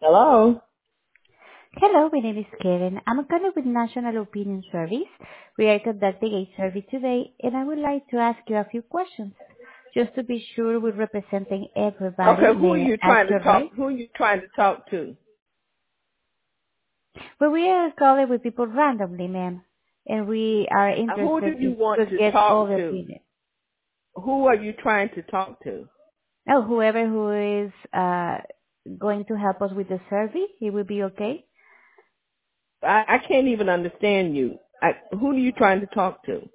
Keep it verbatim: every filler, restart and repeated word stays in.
Hello? Hello, my name is Karen. I'm calling with National Opinion Service. We are conducting a survey today, and I would like to ask you a few questions. Just to be sure we're representing everybody, Okay, who are may you I ask trying to your talk right? who are you trying to talk to? Well, we are calling with people randomly, ma'am, and we are Uh, Who do interested you to, want to to get all talk the to? opinion. Who are you trying to talk to? Oh, whoever who is uh, going to help us with the survey, it will be okay? I, I can't even understand you. I, who are you trying to talk to?